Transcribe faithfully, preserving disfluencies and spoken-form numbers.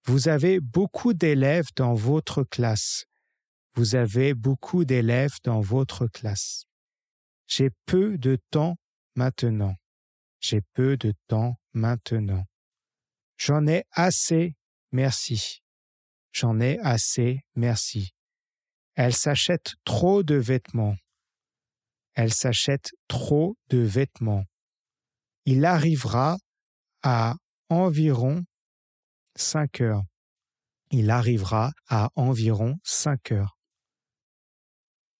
Vous avez beaucoup d'élèves dans votre classe. Vous avez beaucoup d'élèves dans votre classe. J'ai peu de temps maintenant. J'ai peu de temps maintenant. J'en ai assez, merci. J'en ai assez, merci. Elle s'achète trop de vêtements. Elle s'achète trop de vêtements. Il arrivera à environ cinq heures. Il arrivera à environ cinq heures.